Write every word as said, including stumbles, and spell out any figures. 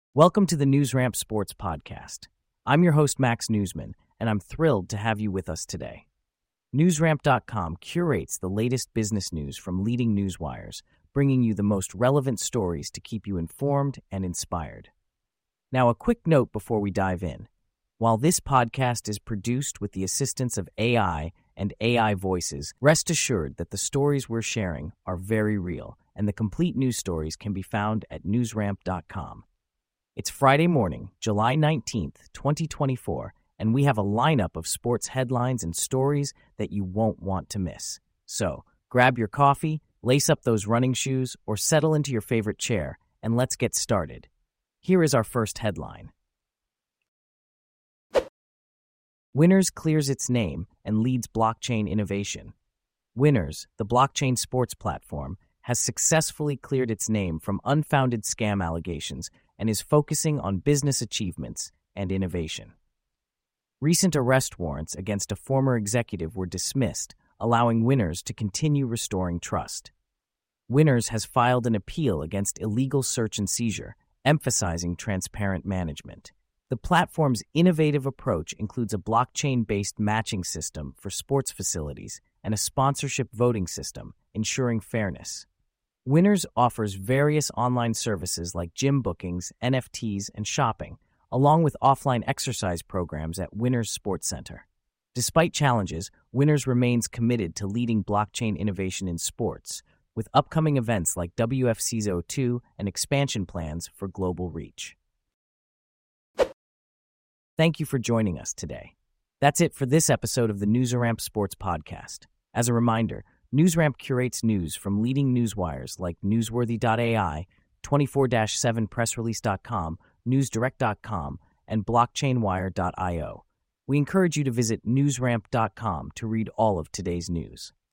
Welcome to the NewsRamp Sports Podcast. I'm your host, Max Newsman, and I'm thrilled to have you with us today. NewsRamp dot com curates the latest business news from leading newswires, bringing you the most relevant stories to keep you informed and inspired. Now, a quick note before we dive in. While this podcast is produced with the assistance of A I and A I voices, rest assured that the stories we're sharing are very real, and the complete news stories can be found at NewsRamp dot com. It's Friday morning, July nineteenth, twenty twenty-four, and we have a lineup of sports headlines and stories that you won't want to miss. So, grab your coffee, lace up those running shoes, or settle into your favorite chair, and let's get started. Here is our first headline. Winners clears its name and leads blockchain innovation. Winners, the blockchain sports platform, has successfully cleared its name from unfounded scam allegations and is focusing on business achievements and innovation. Recent arrest warrants against a former executive were dismissed, allowing Winners to continue restoring trust. Winners has filed an appeal against illegal search and seizure, emphasizing transparent management. The platform's innovative approach includes a blockchain-based matching system for sports facilities and a sponsorship voting system, ensuring fairness. Winners offers various online services like gym bookings, N F Ts, and shopping, along with offline exercise programs at Winners Sports Center. Despite challenges, Winners remains committed to leading blockchain innovation in sports, with upcoming events like W F C Z O two and expansion plans for global reach. Thank you for joining us today. That's it for this episode of the NewsRamp Sports Podcast. As a reminder, NewsRamp curates news from leading newswires like Newsworthy dot A I, twenty-four seven press release dot com, newsdirect dot com, and blockchain wire dot io. We encourage you to visit newsramp dot com to read all of today's news.